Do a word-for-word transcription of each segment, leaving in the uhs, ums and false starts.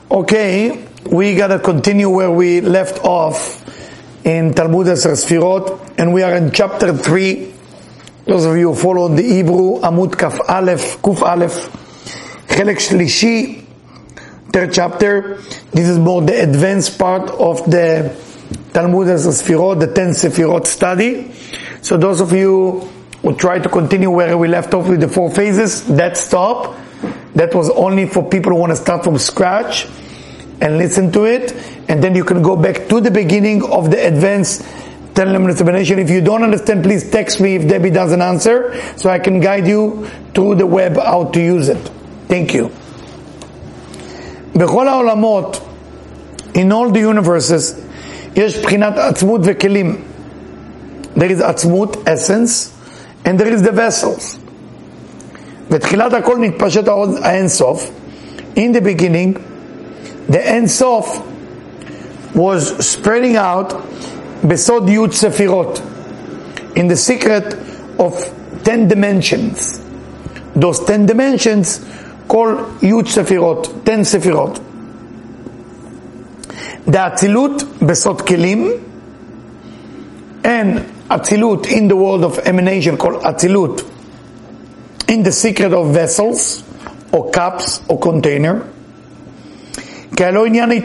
Okay, we gotta continue where we left off in Talmud Eser Sfirot, and we are in chapter three. Those of you who follow the Hebrew, Amud Kaf Aleph, Kuf Aleph, Chelek Shlishi, third chapter. This is more the advanced part of the Talmud Eser Sfirot, the ten Sefirot study. So those of you who try to continue where we left off with the four phases, that stop. That was only for people who want to start from scratch and listen to it, and then you can go back to the beginning of the advanced ten elements explanation. If you don't understand, please text me if Debbie doesn't answer, so I can guide you through the web how to use it. Thank you. בכל העולמות, in all the universes, יש בחינת עצמות וכלים. There is עצמות, essence, and there is the vessels. בתחילת הכל נתפשט האין סוף. In the beginning, the Ein Sof was spreading out besod Yud Sefirot, in the secret of ten dimensions. Those ten dimensions called Yud Sefirot, ten Sefirot. The Atzilut besod Kelim, and Atzilut in the world of emanation called Atzilut in the secret of vessels or cups or container. Because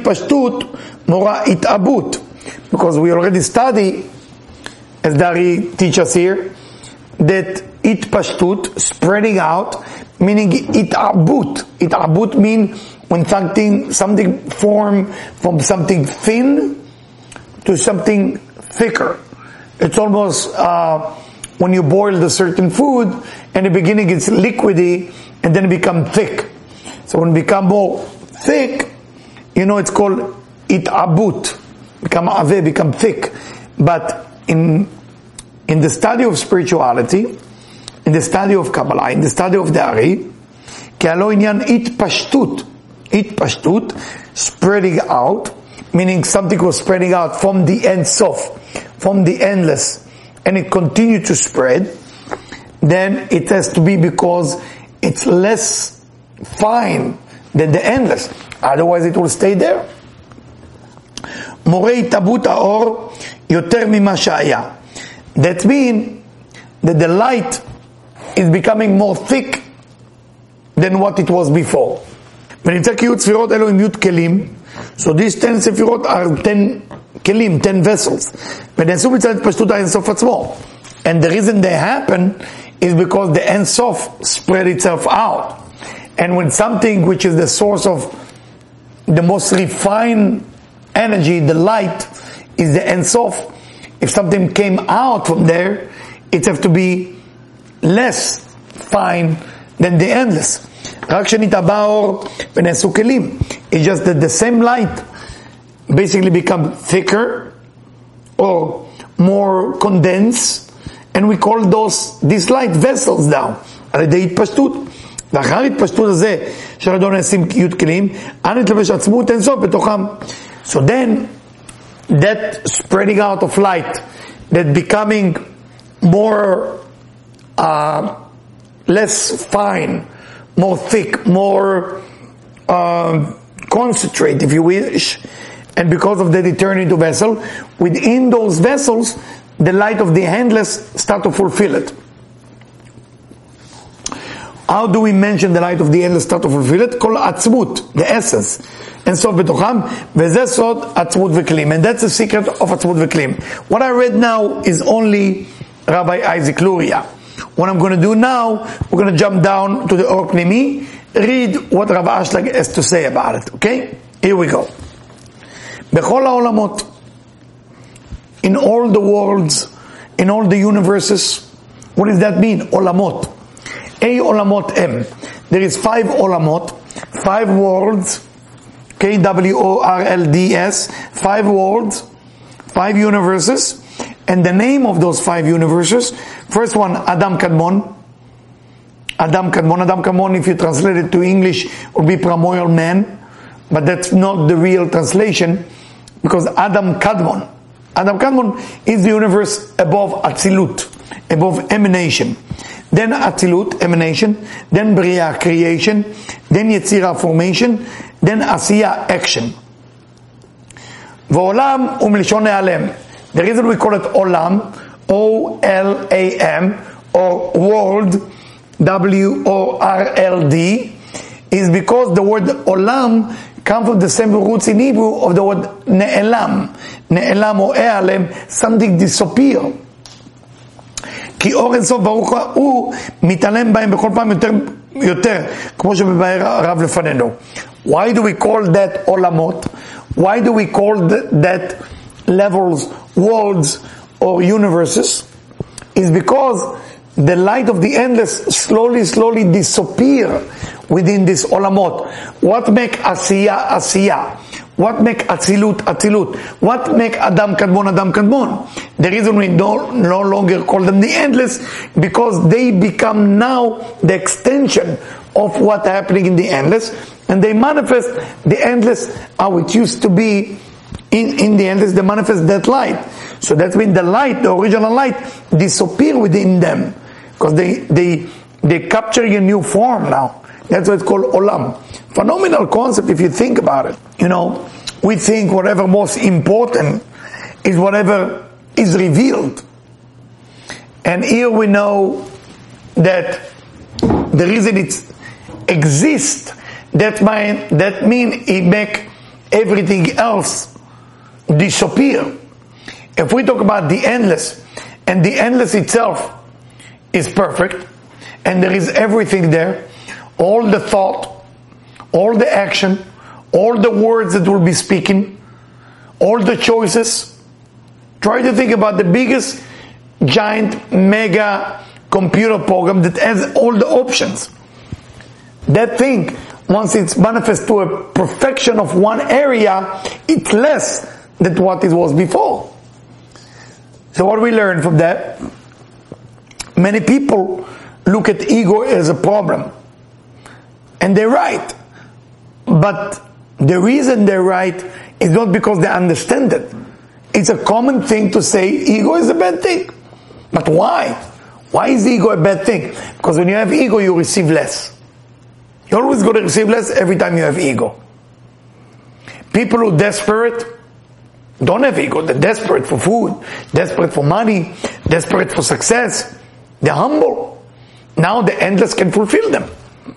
we already study, as Dari teaches here, that itpashtut, spreading out, meaning itabut. Itabut means when something something form from something thin to something thicker. It's almost uh, when you boil a certain food, in the beginning it's liquidy, and then it becomes thick. So when it becomes more thick, you know, it's called itabut, become ave, become thick. But in in the study of spirituality, in the study of Kabbalah, in the study of the Ari, ke'alo inyan itpashtut, itpashtut, spreading out, meaning something was spreading out from the Ein Sof, from the endless, and it continued to spread. Then it has to be because it's less fine than the endless. Otherwise it will stay there. Morei tabut haor yoter mima shaya. That means that the light is becoming more thick than what it was before. So these ten sefirot are ten kelim, ten vessels. And the reason they happen is because the Ein Sof spread itself out. And when something which is the source of the most refined energy, the light, is the Ein Sof, if something came out from there, it has to be less fine than the endless. It's just that the same light basically become thicker or more condensed, and we call those these light vessels now. על ידי התפשטות. לאחר התפשטות הזה של אדון נשים י' כלים, אנו נתלבש עצמות אין סוף בתוכם. So then, that spreading out of light, that becoming more, uh, less fine, more thick, more uh, concentrate, if you wish, and because of that it turned into vessel, within those vessels, the light of the endless start to fulfill it. How do we mention the light of the endless start to fulfill it? Called atzmut, the essence. And so betocham, v'zeh sod atzmut v'klim. And that's the secret of atzmut v'klim. What I read now is only Rabbi Isaac Luria. What I'm going to do now, we're going to jump down to the Or Pnimi, read what Rav Ashlag has to say about it. Okay? Here we go. Bechol ha'olamot, in all the worlds, in all the universes. What does that mean? Olamot. A olamot M. There is five olamot, five worlds, K W O R L D S, five worlds, five universes, and the name of those five universes, first one, Adam Kadmon. Adam Kadmon, Adam Kadmon, if you translate it to English, would be primordial man, but that's not the real translation, because Adam Kadmon, Adam Kadmon is the universe above Atzilut, above emanation. Then Atzilut, emanation, then Bria, creation, then Yetzirah, formation, then עשייה, action. ועולם הוא מלשון להיעלם. The reason we call it עולם, O L A M, or world, W O R L D, is because the word olam comes from the same roots in Hebrew of the word ne'elam. Ne'elam or e'alem, something disappear. כי אור אינסוף ברוך הוא מתעלם בהם בכל פעם יותר, יותר, כמו שבבאר הרב לפנינו. Why do we call that עולמות? Why do we call that levels, worlds, or universes? Is because the light of the endless slowly, slowly disappear within this olamot. What make asiya asiya? What make atzilut atzilut? What make Adam Kadmon Adam Kadmon? The reason we no, no longer call them the endless, because they become now the extension of what's happening in the endless, and they manifest the endless how it used to be in, in the endless. They manifest that light. So that means the light, the original light, disappear within them, because they they they capture a new form now. That's what it's called olam. Phenomenal concept if you think about it. You know, we think whatever most important is whatever is revealed. And here we know that the reason it exists, that mean, that mean it make everything else disappear. If we talk about the endless, and the endless itself is perfect, and there is everything there, all the thought, all the action, all the words that we'll be speaking, all the choices. Try to think about the biggest giant mega computer program that has all the options. That thing, once it's manifest to a perfection of one area, it's less than what it was before. So what do we learn from that? Many people look at ego as a problem. And they're right. But the reason they're right is not because they understand it. It's a common thing to say ego is a bad thing. But why? Why is ego a bad thing? Because when you have ego, you receive less. You're always going to receive less every time you have ego. People who are desperate don't have ego. They're desperate for food, desperate for money, desperate for success. They're humble. Now the endless can fulfill them.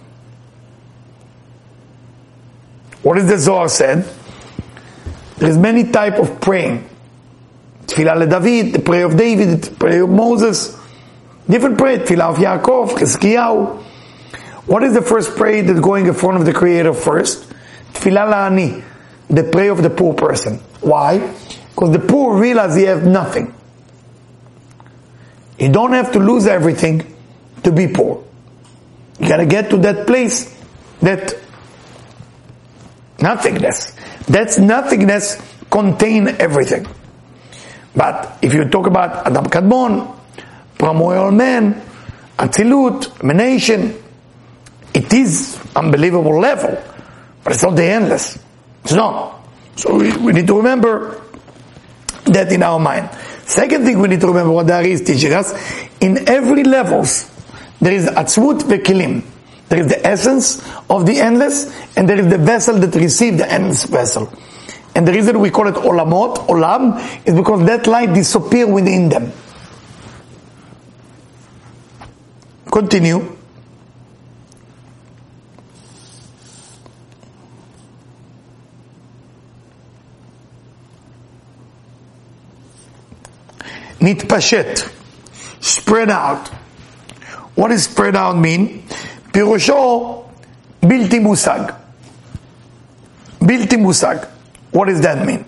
What is the Zohar said? There is many type of praying. Tefillah LeDavid, the prayer of David, the prayer of Moses. Different prayer. Tefillah of Yaakov, Chizkiyahu. What is the first prayer that's going in front of the Creator first? Tefillah La'ani, the prayer of the poor person. Why? Because the poor realize he has nothing. You don't have to lose everything to be poor. You gotta get to that place, that nothingness. That's nothingness contain everything. But if you talk about Adam Kadmon, Primordial Man, Atzilut, Emanation, it is unbelievable level, but it's not the endless. It's not. So we, we need to remember that in our mind. Second thing we need to remember what the Ari is teaching us, in every levels, there is Atzmut Vekilim. There is the essence of the endless, and there is the vessel that receives the endless vessel. And the reason we call it Olamot, Olam, is because that light disappears within them. Continue. Nitpashet, spread out. What does spread out mean? Pirusho bilti musag. Bilti musag. What does that mean?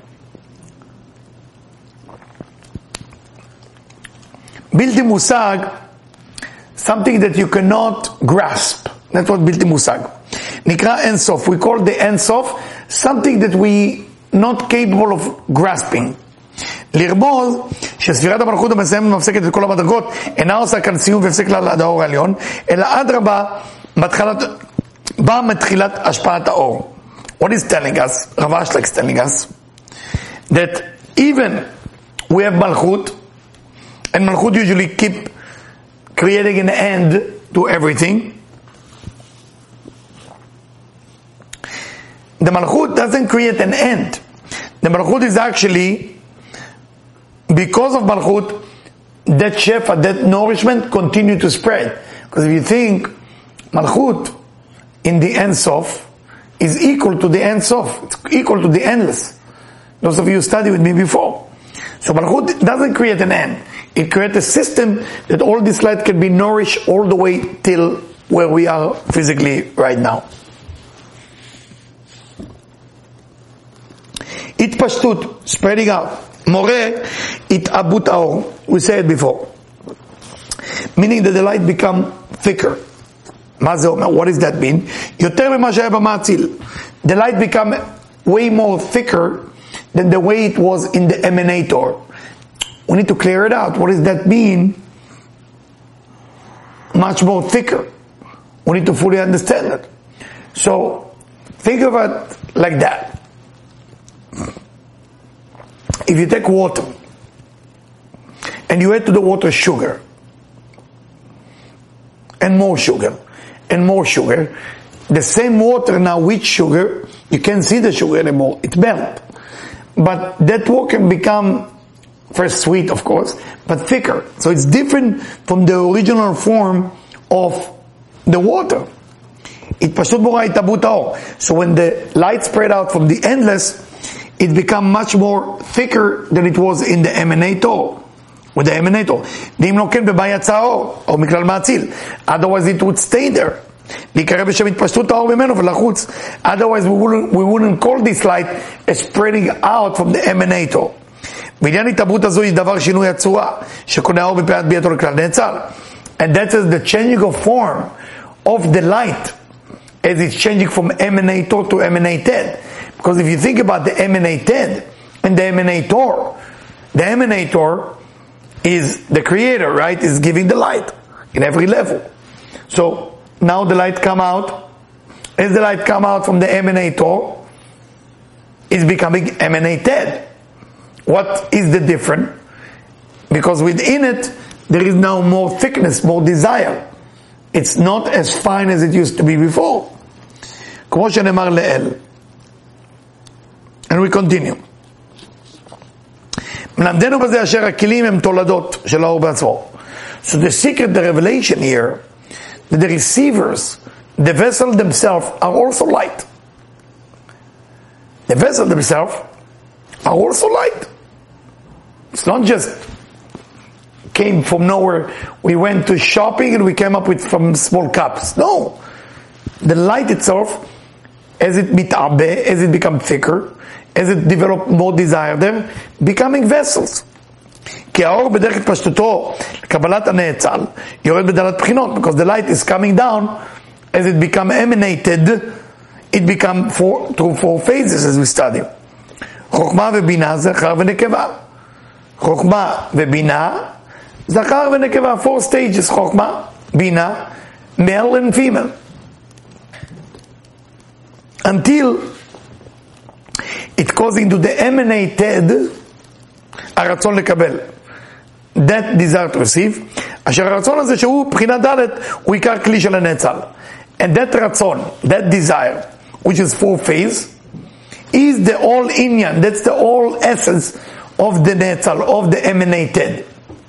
Bilti musag, something that you cannot grasp. That's what bilti musag. Nikra ensof. We call the ensof something that we not capable of grasping. לרמוז שספירת המלכות המסיימת ומפסקת את כל המדרגות אינה עושה כאן סיום והפסק לה עד האור העליון, אלא אדרבה באה מתחילת השפעת האור. What is telling us, Rav Ashlag is telling us, that even we have Malchut, and Malchut usually keep creating an end to everything. the Malchut doesn't create an end. The Malchut is actually, because of Malchut, that shefa, that nourishment continue to spread. Because if you think, Malchut in the Ein Sof is equal to the Ein Sof. It's equal to the endless. Those of you who studied with me before. So Malchut doesn't create an end. It creates a system that all this light can be nourished all the way till where we are physically right now. Itpashtut, spreading out. Moreh, it'abut aor. We said it before. Meaning that the light become thicker. What does that mean? Yoter mema shaya b'ma'atzil. The light become way more thicker than the way it was in the emanator. We need to clear it out. What does that mean? Much more thicker. We need to fully understand it. So, think of it like that. If you take water, and you add to the water sugar, and more sugar, and more sugar, the same water now with sugar, you can't see the sugar anymore, it melts. But that water can become, first sweet of course, but thicker. So it's different from the original form of the water. It pashut bora itabut haor. So when the light spread out from the endless, it become much more thicker than it was in the emanator. With the emanator. ואם לא כן בבעיית האור, או מכלל מעציל. Otherwise it would stay there. להיקרא בשם התפשטות האור ממנו ולחוץ. Otherwise we wouldn't, we wouldn't call this light as spreading out from the emanator. בעניין התהוות הזו היא דבר שינוי הצורה, שקונה האור מפאת ביאתו לכלל נאצל. And that is the changing of form of the light, as it's changing from emanator to emanated. Because if you think about the emanated and the emanator, the emanator is the creator, right? Is giving the light in every level. So now the light come out. As the light come out from the emanator, it's becoming emanated. What is the difference? Because within it, there is now more thickness, more desire. It's not as fine as it used to be before. כמו שנאמר לאל. And we continue. מלמדנו בזה אשר הכלים הם תולדות של האור בעצמו. So the secret, the revelation here, that the receivers, the vessel themselves are also light. The vessel themselves are also light. It's not just came from nowhere. We went to shopping and we came up with some small cups. No. The light itself, as it mit'abe, as it becomes thicker, as it develops more desire there, becoming vessels. כי האור בדרך התפשטותו לקבלת הנאצל יורד בדלת בחינות, because the light is coming down, as it become emanated, it become four, through four phases as we study. חוכמה ובינה, זכר ונקבה. חוכמה ובינה, זכר ונקבה, four stages, חוכמה, בינה, male and female. Until it goes into the emanated הרצון לקבל. That desire to receive. אשר הרצון הזה שהוא בחינת ד' הוא עיקר כלי של הנאצל. And that רצון, that desire, which is four phase, is the all inyan, that's the all essence of the נאצל, of the emanated.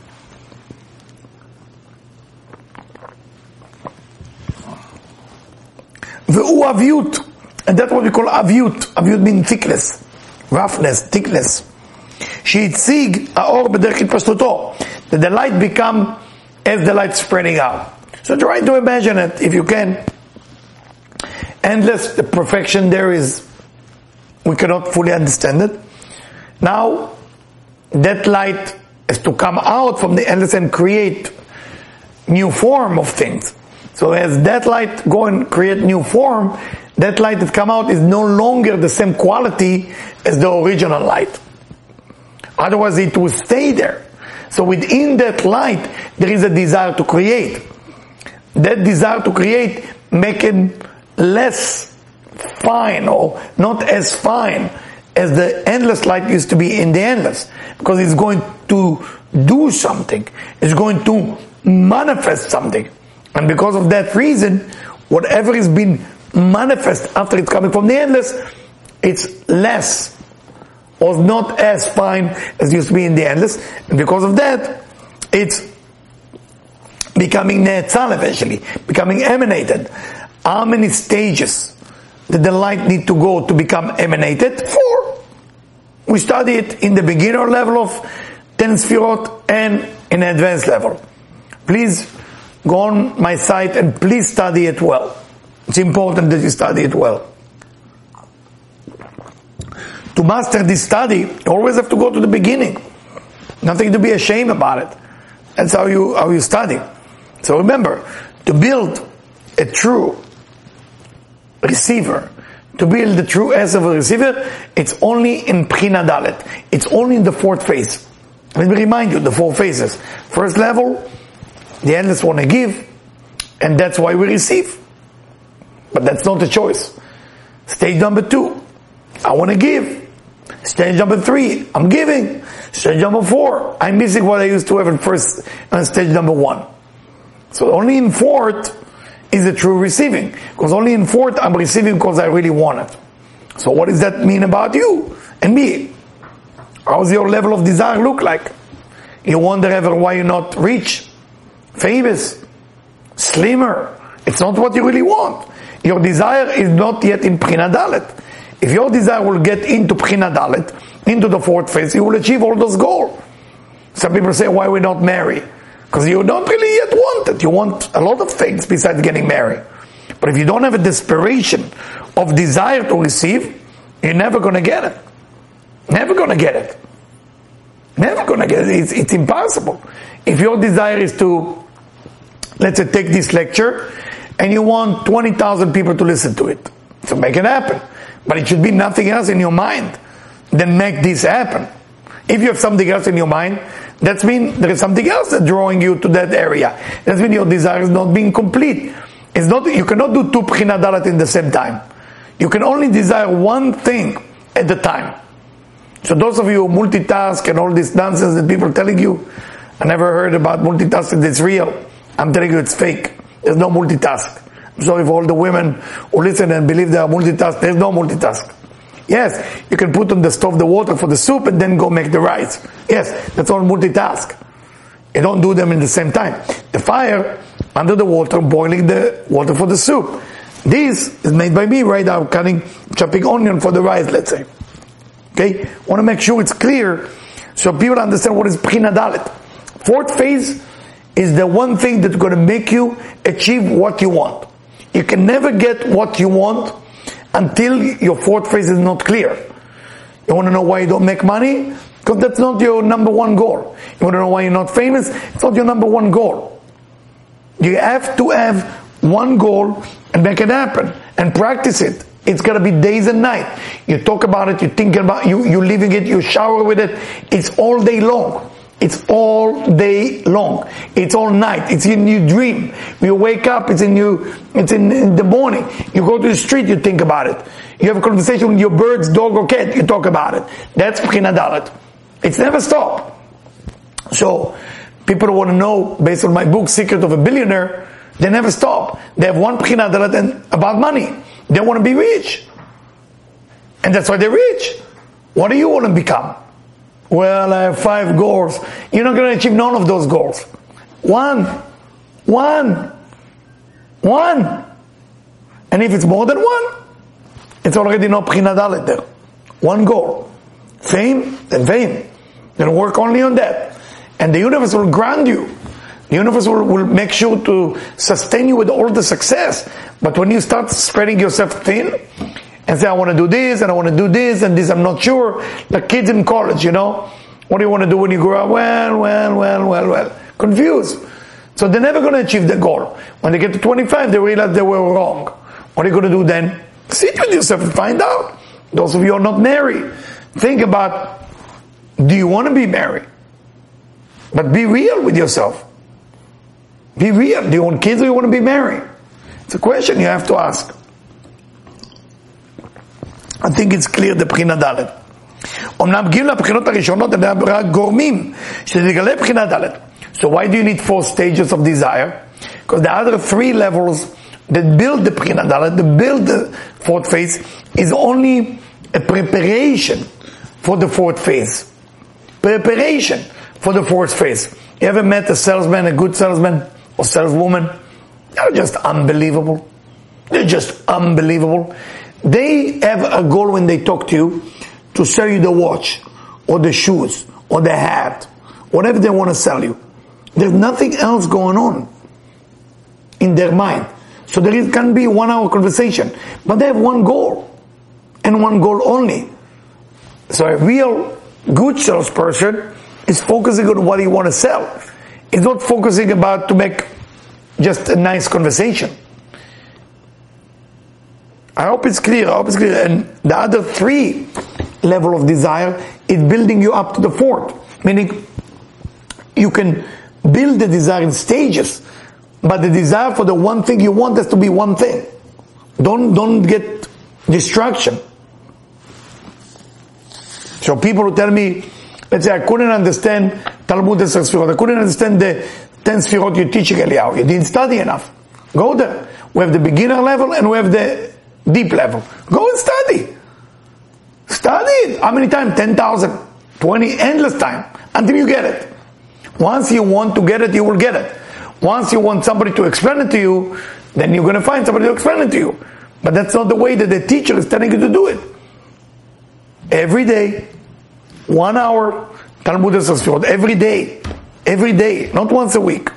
והוא אביות. And that's what we call אביות. אביות means thickness, roughness, thickness. שהציג האור בדרך התפשטותו. That the light become as the light spreading out. So try to imagine it, if you can. Endless, the perfection there is, we cannot fully understand it. Now, that light is to come out from the endless and create new form of things. So as that light go and create new form, that light that come out is no longer the same quality as the original light. Otherwise it will stay there. So within that light, there is a desire to create. That desire to create make it less fine, or not as fine as the endless light used to be in the endless. Because it's going to do something. It's going to manifest something. And because of that reason, whatever is being manifest after it's coming from the endless it's less or not as fine as it used to be in the endless, and because of that, it's becoming ne'etzal eventually, becoming emanated. How many stages did the light need to go to become emanated? Four. We study it in the beginner level of ten Sfirot and in advanced level. Please go on my site and please study it well. It's important that you study it well. To master this study, you always have to go to the beginning. Nothing to be ashamed about it. That's how you how you study. So remember, to build a true receiver, to build the true essence of a receiver, it's only in Bechina Dalet. It's only in the fourth phase. Let me remind you, the four phases. First level, the endless want to give, and that's why we receive. But that's not a choice. Stage number two, I want to give. Stage number three, I'm giving. Stage number four, I'm missing what I used to have in first, uh, stage number one. So only in fourth is the true receiving. Because only in fourth I'm receiving because I really want it. So what does that mean about you and me? How's your level of desire look like? You wonder ever why you're not rich, famous, slimmer. It's not what you really want. Your desire is not yet in Bechina Dalet. If your desire will get into Bechina Dalet, into the fourth phase, you will achieve all those goals. Some people say, why we not marry? Because you don't really yet want it. You want a lot of things besides getting married. But if you don't have a desperation of desire to receive, you're never going to get it. Never going to get it. Never going to get it. It's, it's impossible. If your desire is to, let's say, take this lecture, and you want twenty thousand people to listen to it, so make it happen. But it should be nothing else in your mind. Then make this happen. If you have something else in your mind, that means there is something else that's drawing you to that area. That means your desire is not being complete. It's not, you cannot do two Bechina Dalet in the same time. You can only desire one thing at a time. So those of you who multitask and all this nonsense that people are telling you, I never heard about multitasking, it's real. I'm telling you it's fake. There's no multitask. I'm sorry for all the women who listen and believe they are multitask. There's no multitask. Yes, you can put on the stove the water for the soup and then go make the rice. Yes, that's all multitask. You don't do them in the same time. The fire, under the water, boiling the water for the soup. This is made by me right now, cutting, chopping onion for the rice, let's say. Okay? Want to make sure it's clear so people understand what is Bechina Dalet. Fourth phase is the one thing that's going to make you achieve what you want. You can never get what you want until your fourth phase is not clear. You want to know why you don't make money? Because that's not your number one goal. You want to know why you're not famous? It's not your number one goal. You have to have one goal and make it happen and practice it. It's got to be days and night. You talk about it, you think about it, you, you're living it, you shower with it. It's all day long. It's all day long. It's all night. It's in your dream. You wake up, it's in you, it's in, in the morning. You go to the street, you think about it. You have a conversation with your birds, dog or cat, you talk about it. That's Bechina Dalet. It's never stopped. So, people want to know, based on my book, Secret of a Billionaire, they never stop. They have one Bechina Dalet and about money. They want to be rich. And that's why they're rich. What do you want to become? Well, I have five goals. You're not going to achieve none of those goals. One. One. One. And if it's more than one, it's already not Bechina Dalet there. One goal. Fame, then fame. Then work only on that. And the universe will grant you. The universe will, will make sure to sustain you with all the success. But when you start spreading yourself thin, and say, I want to do this, and I want to do this, and this, I'm not sure. Like kids in college, you know. What do you want to do when you grow up? Well, well, well, well, well. Confused. So they're never going to achieve the goal. When they get to twenty-five, they realize they were wrong. What are you going to do then? Sit with yourself and find out. Those of you who are not married, think about, do you want to be married? But be real with yourself. Be real. Do you want kids or do you want to be married? It's a question you have to ask. I think it's clear the Bechina Dalet. אמנם מגיעים לבחינות הראשונות, הם רק גורמים שתגלה בחינה ד'. So why do you need four stages of desire? Because the other three levels that build the Bechina Dalet, that build the fourth phase, is only a preparation for the fourth phase. Preparation for the fourth phase. You ever met a salesman, a good salesman or saleswoman? They're just unbelievable. They're just unbelievable. They have a goal when they talk to you to sell you the watch or the shoes or the hat, whatever they want to sell you. There's nothing else going on in their mind. So there is, can be one hour conversation, but they have one goal and one goal only. So a real good salesperson is focusing on what he want to sell. He's not focusing about to make just a nice conversation. I hope it's clear. I hope it's clear. And the other three level of desire is building you up to the fourth. Meaning, you can build the desire in stages, but the desire for the one thing you want has to be one thing. Don't don't get distraction. So people who tell me, let's say I couldn't understand Talmud Esser Sfirot, I couldn't understand the ten Sfirot you're teaching Eliyahu. You didn't study enough. Go there. We have the beginner level and we have the deep level. Go and study. Study it. How many times? ten thousand. twenty, endless time. Until you get it. Once you want to get it, you will get it. Once you want somebody to explain it to you, then you're going to find somebody to explain it to you. But that's not the way that the teacher is telling you to do it. Every day, one hour, Talmud Esser Sfirot, every day. Every day, not once a week.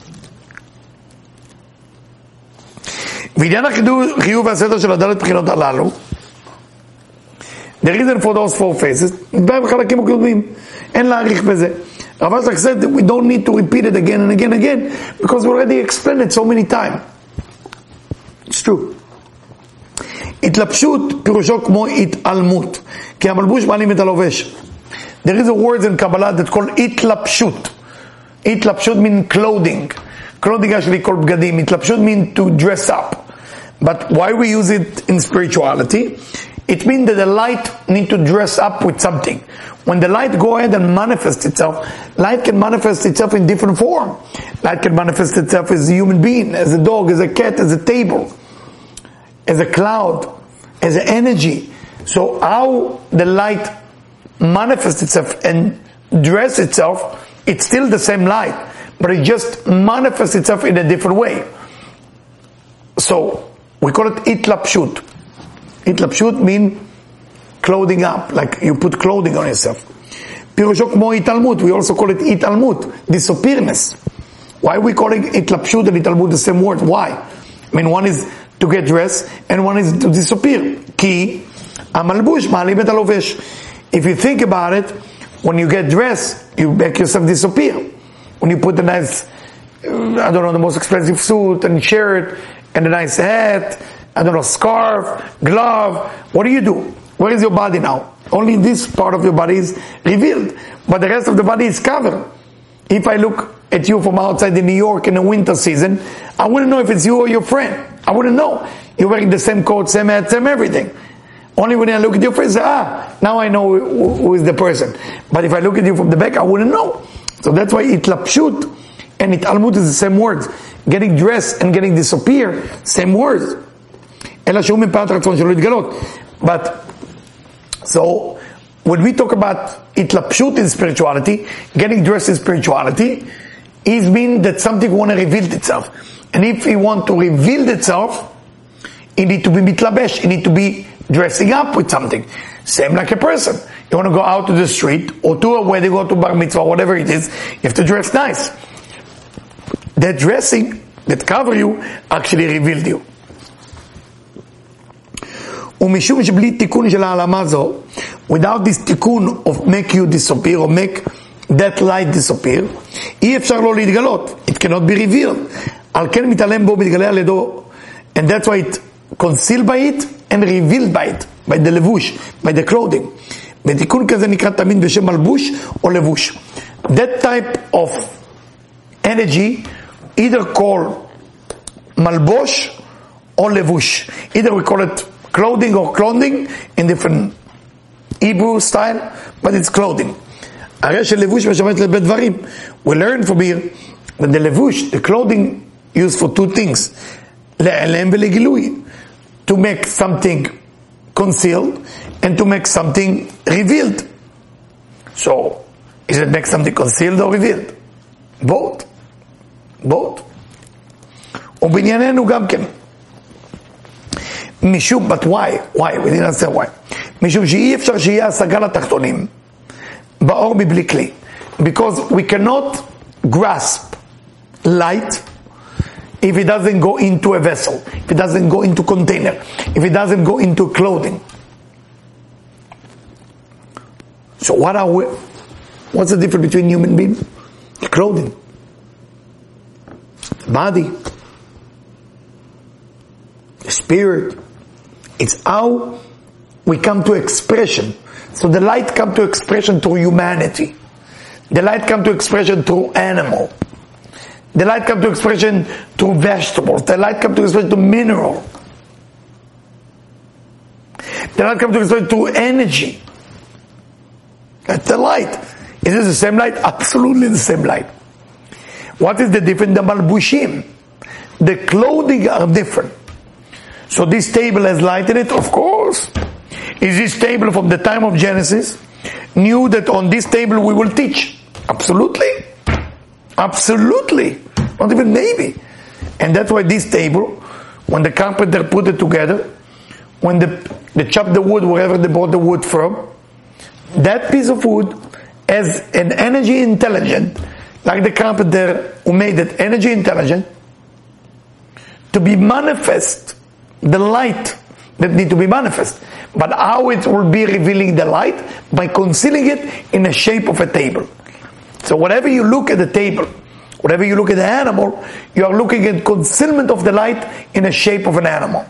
ועניין החיוב והסדר של הדלת בחינות הללו, the reason for those four phases, בחלקים הקודמים, אין להאריך בזה. Rav Aslak said that we don't need to repeat it again and again and again, because we already explained it so many times. It's true. התלבשות פירושו כמו התעלמות, כי המלבוש מעלים את הלובש. There is a word in Kabbalah that's called התלבשות. התלבשות means clothing. Clothing actually called בגדים. התלבשות means to dress up. But why we use it in spirituality? It means that the light need to dress up with something. When the light go ahead and manifest itself, light can manifest itself in different form. Light can manifest itself as a human being, as a dog, as a cat, as a table, as a cloud, as an energy. So how the light manifests itself and dress itself, it's still the same light, but it just manifests itself in a different way. So we call it itlapshut. Itlapshut means clothing up, like you put clothing on yourself. Pirusho kmo italmut, we also call it italmut, disappearance. Why are we calling itlapshut and italmut the same word? Why? I mean, one is to get dressed and one is to disappear. Ki amalbush ma'alim et halovesh. If you think about it, when you get dressed, you make yourself disappear. When you put a nice, I don't know, the most expensive suit and shirt and a nice hat, I don't know, scarf, glove, what do you do? Where is your body now? Only this part of your body is revealed, but the rest of the body is covered. If I look at you from outside in New York in the winter season, I wouldn't know if it's you or your friend. I wouldn't know. You're wearing the same coat, same hat, same everything. Only when I look at your face, ah, now I know who, who is the person. But if I look at you from the back, I wouldn't know. So that's why itlapshut and italmut is the same words. Getting dressed and getting disappear, same words. But, so, when we talk about itlapshut in spirituality, getting dressed in spirituality, it means that something want to reveal itself. And if it want to reveal itself, it need to be mitlabesh, it need to be dressing up with something. Same like a person. You want to go out to the street, or to a wedding, or to bar mitzvah, whatever it is, you have to dress nice. That dressing, that cover you, actually revealed you. ומשום שבלי תיקון של העלמה זו, without this תיקון of make you disappear, or make that light disappear, אי אפשר לא להתגלות. It cannot be revealed. על כן מתעלם בו, מתגלה על ידו, and that's why it concealed by it, and revealed by it, by the לבוש, by the clothing. ותיקון כזה נקרא תמיד בשם מלבוש או לבוש. That type of energy, either called malbosh or levush. Either we call it clothing or clothing in different Hebrew style, but it's clothing. הרי שלבוש משמש לבית דברים. We learn from here that the levush, the clothing, used for two things. להיעלם ולגילוי. To make something concealed and to make something revealed. So, is it make something concealed or revealed? Both. Both. ובענייננו גם כן. משום, but why? Why? We didn't answer why. משום שאי אפשר שיהיה השגה לתחתונים באור מבלי כלי. Because we cannot grasp light if it doesn't go into a vessel, if it doesn't go into container, if it doesn't go into clothing. So what are we, what's the difference between human being? The clothing, the body, the spirit. It's how we come to expression. So the light comes to expression through humanity. The light comes to expression through animal. The light comes to expression through vegetables. The light comes to expression through mineral. The light comes to expression through energy. That's the light. Is it the same light? Absolutely the same light. What is the difference? The malbushim. The clothing are different. So this table has light in it? Of course. Is this table from the time of Genesis? Knew that on this table we will teach? Absolutely. Absolutely. Not even maybe. And that's why this table, when the carpenter put it together, when the, they chopped the wood wherever they bought the wood from, that piece of wood has an energy intelligent, like the carpenter who made it energy intelligent, to be manifest the light that need to be manifest. But how it will be revealing the light? By concealing it in the shape of a table. So whenever you look at the table, whenever you look at the animal, you are looking at concealment of the light in the shape of an animal.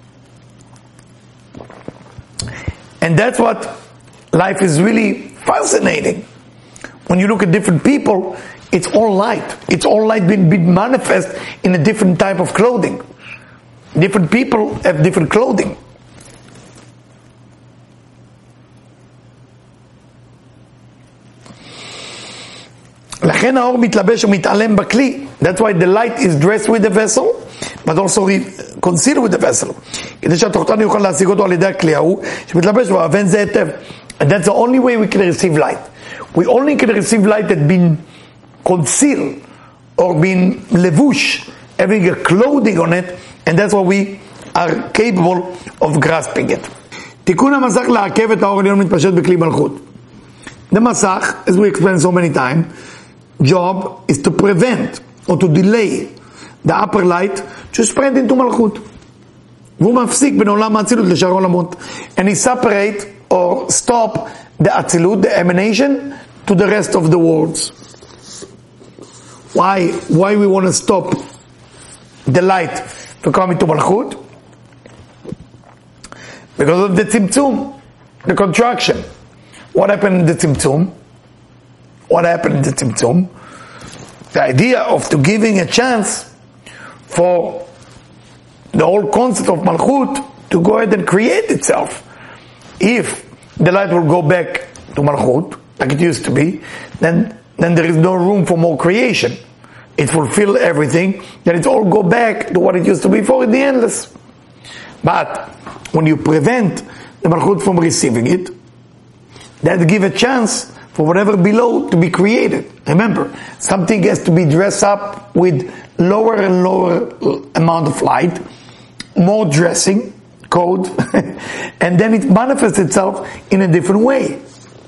And that's what life is really fascinating. When you look at different people, it's all light. It's all light being, being manifest in a different type of clothing. Different people have different clothing. לכן האור מתלבש ומתעלם בכלי. That's why the light is dressed with the vessel, but also concealed with the vessel. כדי שהתוכן יוכל להשיג אותו על ידי הכלי ההוא, שמתלבש ואבן זה היטב. And that's the only way we can receive light. We only can receive light that been concealed or been levush, having a clothing on it, and that's why we are capable of grasping it. תיקון המסך לעכב את האור העליון מתפשט בכלי מלכות. The מסך, as we explained so many times, job is to prevent or to delay the upper light to spread into מלכות. והוא מפסיק בין עולם האצילות לשאר העולמות. And he separate or stop the אצילות, the emanation, to the rest of the worlds. Why? Why we want to stop the light to come into מלכות? Because of the tzimtzum, the contraction. What happened in the tzimtzum? What happened in the tzimtzum? The idea of to giving a chance for the whole concept of Malchut to go ahead and create itself. If the light will go back to Malchut, like it used to be, then, then there is no room for more creation. It fulfill everything, then it all go back to what it used to be for in the endless. But when you prevent the Malchut from receiving it, that give a chance for whatever below to be created. Remember, something has to be dressed up with lower and lower amount of light, more dressing code, and then it manifests itself in a different way.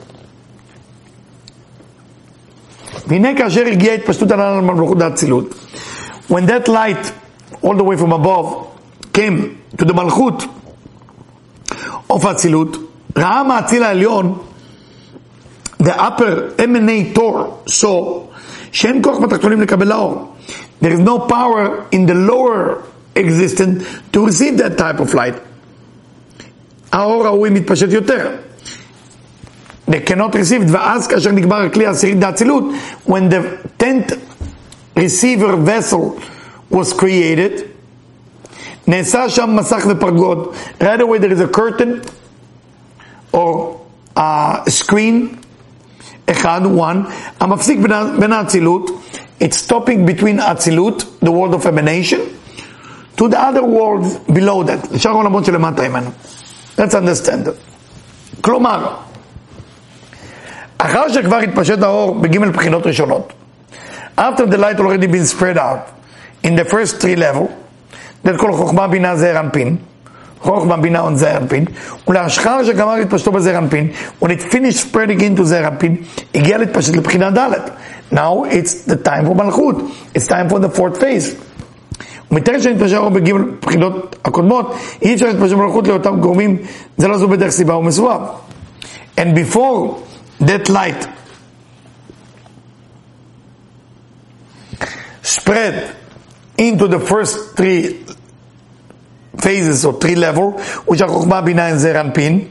When that light, all the way from above, came to the Malchut of Atzilut, ראה מהאציל העליון, the upper emanator saw שאין כוח בתחתונים לקבל האור. There is no power in the lower existence to receive that type of light. האור ההוא מתפשט יותר. They cannot receive it. ואז כאשר נגמר הכלי העשירית דאצילות, when the tenth receiver vessel was created, נעשה שם מסך ופרגוד. Right away there is a curtain or a screen, אחד, one, המפסיק בין האצילות, it's stopping between אצילות, the world of emanation, to the other world below that, לשאר העולמות שלמטה ממנו. Let's understand it. כלומר, אחר שכבר התפשט האור בג' בחינות ראשונות, after the light already been spread out in the first three level, that כל חוכמה בינה זעיר אנפין, חוכמה בינה on זעיר אנפין, ולאחר שגמר התפשטו בזעיר אנפין, when it finished spreading into זעיר אנפין, הגיע להתפשט לבחינה ד'. Now it's the time for מלכות. It's time for the fourth phase. ומתראה שנתפשט האור בג' בחינות הקודמות, אי אפשר להתפשט מלכות לאותם גורמים, זה לא זו בדרך סיבה ומסובב. And before that light spread into the first three phases or three level, which are Chokhmah, Binah and Zeir Anpin,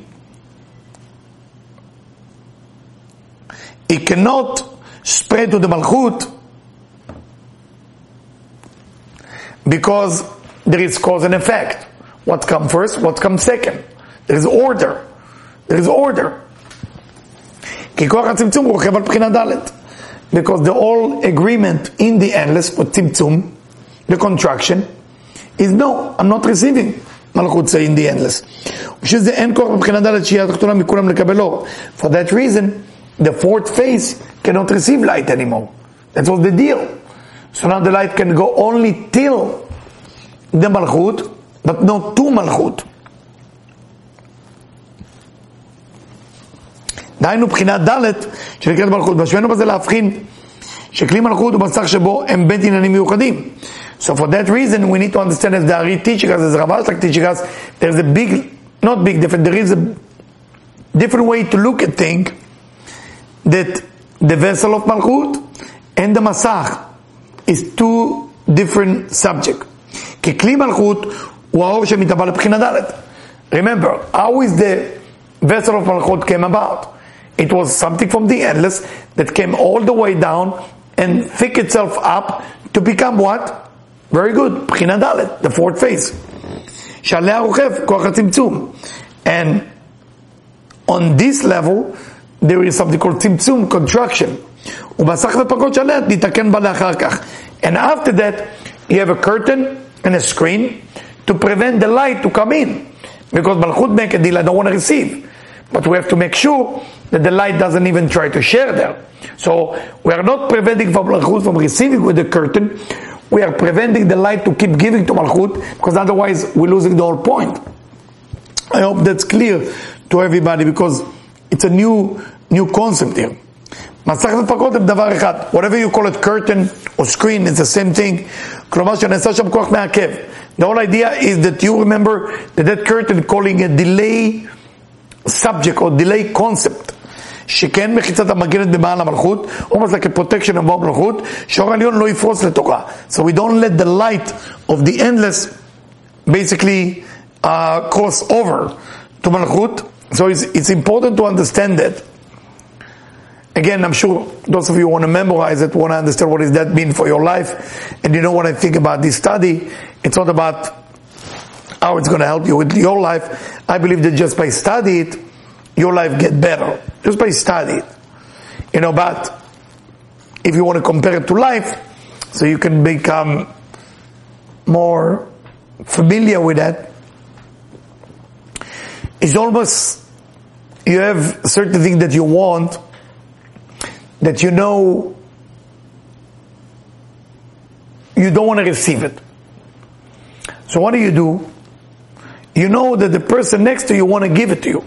it cannot spread to the Malchut because there is cause and effect. What comes first, what comes second. There is order. There is order. Because the whole agreement in the endless for Tzimtzum, the contraction, is no, I'm not receiving Malchut say in the endless. Which is the end core of B'china Dalet Sheyat Tachtono Mikulam Lekabelo. For that reason, the fourth phase cannot receive light anymore. That's all the deal. So now the light can go only till the Malchut, but not to Malchut. דהיינו בחינת ד' שנקראת מלכות, בשבילנו בזה להבחין שכלי מלכות הוא מסך שבו הם בית עניינים מיוחדים. So for that reason we need to understand, as the Ari teaching us, as Rav Aslak teaching us, there's a big, not big difference, there is a different way to look at things, that the vessel of Malchut and the Masach is two different subjects. כי כלי מלכות הוא האור שמתהווה לבחינה ד'. Remember, how is the vessel of Malchut came about? It was something from the endless that came all the way down and thick itself up to become what? Very good. B'china Dalet, the fourth phase. שעליה רוכב כוח הצמצום. And on this level, there is something called צמצום, contraction. ובסך ופקוד שעליה נתקן בה לאחר כך. And after that, you have a curtain and a screen to prevent the light to come in. Because Malchut make a deal, I don't want to receive. But we have to make sure that the light doesn't even try to share there. So we are not preventing from Malchut from receiving with the curtain. We are preventing the light to keep giving to Malchut, because otherwise we're losing the whole point. I hope that's clear to everybody, because it's a new new concept here. Whatever you call it, curtain or screen, it's the same thing. The whole idea is that you remember that that curtain calling a delay subject or delay concept. שכן מחיצת המגנת במעל המלכות, almost like a protection above מלכות, שאור עליון לא יפרוץ לתוכה. So we don't let the light of the endless basically uh, cross over to מלכות. So it's, it's important to understand that. Again, I'm sure those of you who want to memorize it, want to understand what does that mean for your life, and you know what I think about this study. It's not about how it's going to help you with your life. I believe that just by studying it, your life get better. Just by studying it. You know, but if you want to compare it to life, so you can become more familiar with that, it's almost, you have certain things that you want, that you know you don't want to receive it. So what do you do? You know that the person next to you want to give it to you.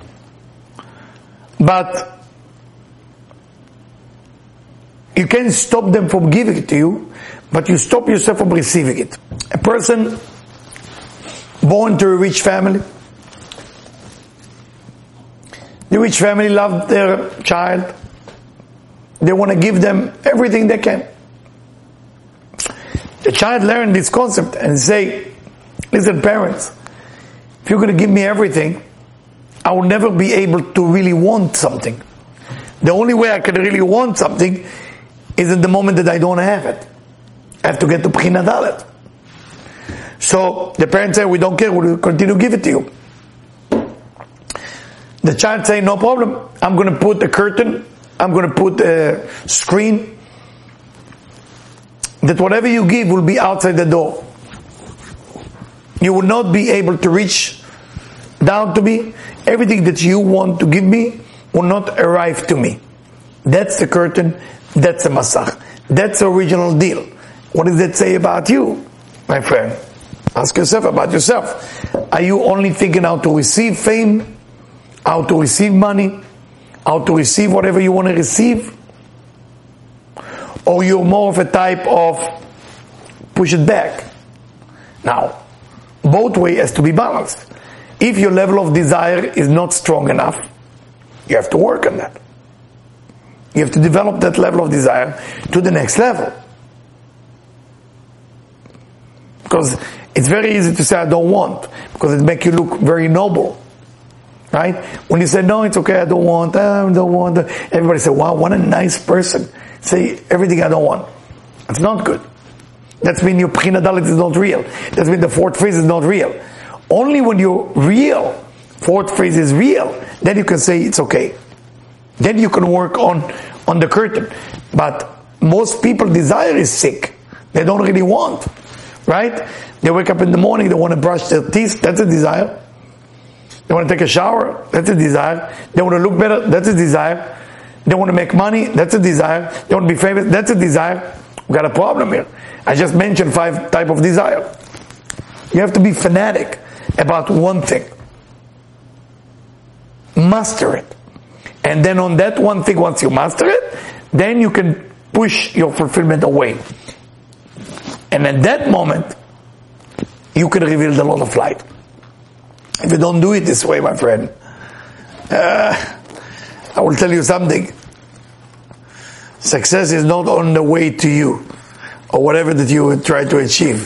But you can't stop them from giving it to you, but you stop yourself from receiving it. A person born to a rich family, the rich family loved their child. They want to give them everything they can. The child learned this concept and say, listen, parents, if you're going to give me everything, I will never be able to really want something. The only way I can really want something is in the moment that I don't have it. I have to get to B'china Dalet. So the parents say, we don't care, we'll continue to give it to you. The child say, no problem, I'm going to put a curtain, I'm going to put a screen, that whatever you give will be outside the door. You will not be able to reach down to me, everything that you want to give me will not arrive to me. That's the curtain, that's the masach. That's the original deal. What does that say about you, my friend? Ask yourself about yourself. Are you only thinking how to receive fame, how to receive money, how to receive whatever you want to receive? Or you're more of a type of push it back? Now, both ways has to be balanced. If your level of desire is not strong enough, you have to work on that. You have to develop that level of desire to the next level. Because it's very easy to say, I don't want, because it makes you look very noble. Right? When you say, no, it's okay, I don't want, I don't want, everybody say, wow, what a nice person. Say everything I don't want. It's not good. That's mean your Bechina Dalet is not real. That's mean the fourth phase is not real. Only when you're real, fourth phase is real, then you can say it's okay. Then you can work on, on the curtain. But most people desire is sick. They don't really want. Right? They wake up in the morning, they want to brush their teeth, that's a desire. They want to take a shower, that's a desire. They want to look better, that's a desire. They want to make money, that's a desire. They want to be famous, that's a desire. We've got a problem here. I just mentioned five types of desire. You have to be fanatic about one thing. Master it. And then on that one thing, once you master it, then you can push your fulfillment away. And at that moment, you can reveal the Lord of Light. If you don't do it this way, my friend, uh, I will tell you something. Success is not on the way to you, or whatever that you try to achieve.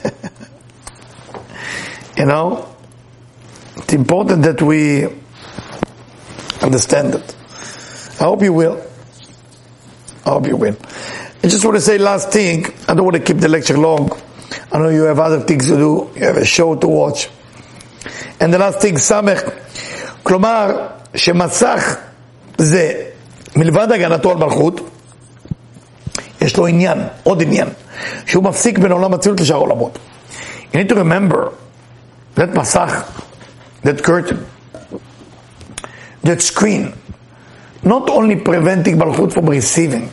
You know, it's important that we understand it. I hope you will. I hope you will. I just want to say last thing. I don't want to keep the lecture long. I know you have other things to do. You have a show to watch. And the last thing, סמך. כלומר, שמסך זה, מלבד הגנתו על מלכות, יש לו עניין, עוד עניין, שהוא מפסיק בין עולם הצילות לשאר העולמות. You need to remember that מסך, that curtain, that screen, not only preventing מלכות from receiving,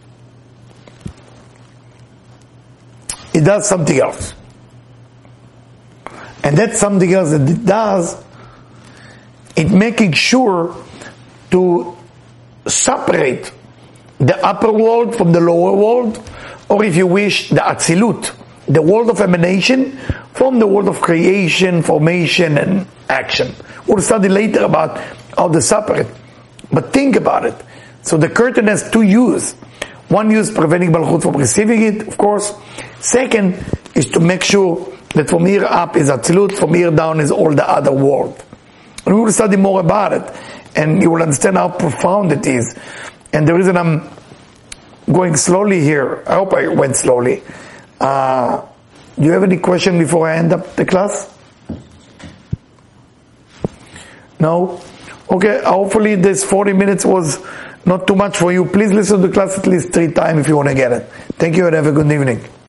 it does something else. And that's something else that it does, it making sure to separate the upper world from the lower world, or if you wish, the Atzilut, the world of emanation, from the world of creation, formation, and action. We'll study later about how to separate. But think about it. So the curtain has two uses. One use preventing Malchut from receiving it, of course. Second is to make sure that from here up is Atzilut, from here down is all the other world. And we will study more about it, and you will understand how profound it is. And the reason I'm going slowly here, I hope I went slowly. Uh, do you have any question before I end up the class? No? Okay, hopefully this forty minutes was not too much for you. Please listen to the class at least three times if you want to get it. Thank you and have a good evening.